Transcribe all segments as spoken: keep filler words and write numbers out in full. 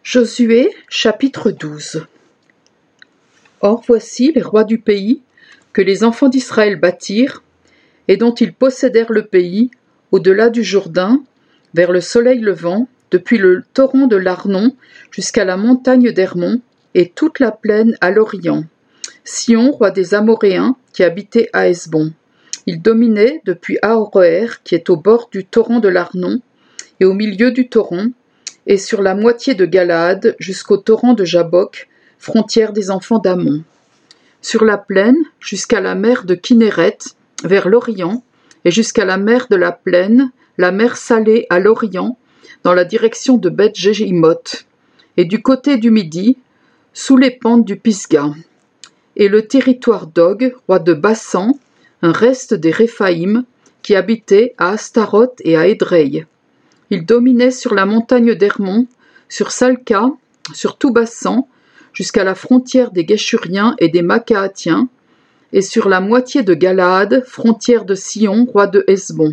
Josué chapitre douze. Or voici les rois du pays que les enfants d'Israël bâtirent, et dont ils possédèrent le pays, au-delà du Jourdain, vers le soleil levant, depuis le torrent de l'Arnon jusqu'à la montagne d'Hermon, et toute la plaine à l'Orient. Sion, roi des Amoréens, qui habitait à Hesbon. Il dominait depuis Aroër, qui est au bord du torrent de l'Arnon, et au milieu du torrent, et sur la moitié de Galaad jusqu'au torrent de Jabbok, frontière des enfants d'Ammon. Sur la plaine, jusqu'à la mer de Kinéret, vers l'Orient, et jusqu'à la mer de la plaine, la mer Salée à l'Orient, dans la direction de Beth-Jéimoth, et du côté du Midi, sous les pentes du Pisga. Et le territoire d'Og, roi de Bassan, un reste des Réphaïm, qui habitait à Astaroth et à Édrei. Il dominait sur la montagne d'Hermon, sur Salca, sur tout Bassan, jusqu'à la frontière des Guéchuriens et des Macaatiens, et sur la moitié de Galaad, frontière de Sion, roi de Hesbon.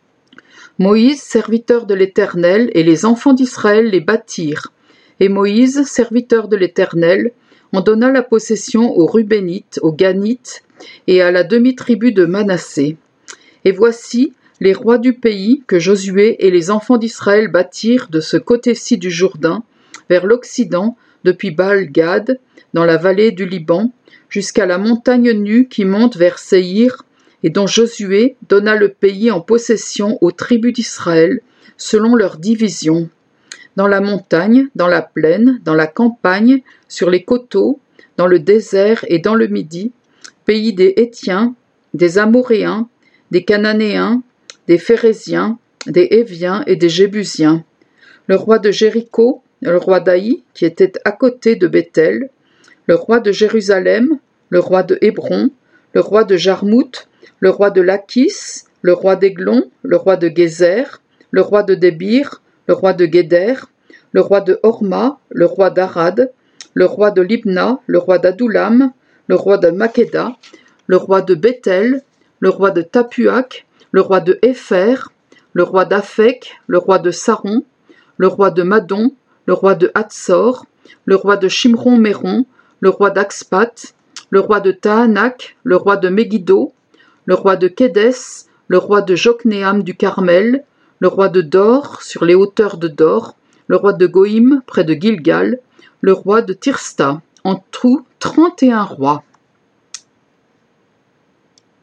Moïse, serviteur de l'Éternel, et les enfants d'Israël les bâtirent. Et Moïse, serviteur de l'Éternel, en donna la possession aux Rubénites, aux Ganites, et à la demi-tribu de Manassé. Et voici les rois du pays que Josué et les enfants d'Israël bâtirent de ce côté-ci du Jourdain, vers l'Occident, depuis Baal-Gad, dans la vallée du Liban, jusqu'à la montagne nue qui monte vers Séhir, et dont Josué donna le pays en possession aux tribus d'Israël, selon leurs divisions. Dans la montagne, dans la plaine, dans la campagne, sur les coteaux, dans le désert et dans le Midi, pays des Hétiens, des Amoréens, des Cananéens, des Phéréziens, des Héviens et des Jébusiens. Le roi de Jéricho, le roi d'Aï, qui était à côté de Béthel, le roi de Jérusalem, le roi de Hébron, le roi de Jarmouth, le roi de Lachis, le roi d'Églon, le roi de Gézer, le roi de Débir, le roi de Guéder, le roi de Horma, le roi d'Arad, le roi de Libna, le roi d'Adoulam, le roi de Makeda, le roi de Béthel, le roi de Tapuac, le roi de Hépher, le roi d'Aphek, le roi de Saron, le roi de Madon, le roi de Hatsor, le roi de Shimron-Méron, le roi d'Axpat, le roi de Tahanak, le roi de Megiddo, le roi de Kédès, le roi de Joknéam du Carmel, le roi de Dor, sur les hauteurs de Dor, le roi de Goïm, près de Gilgal, le roi de Tirsta, en tout trente et un rois.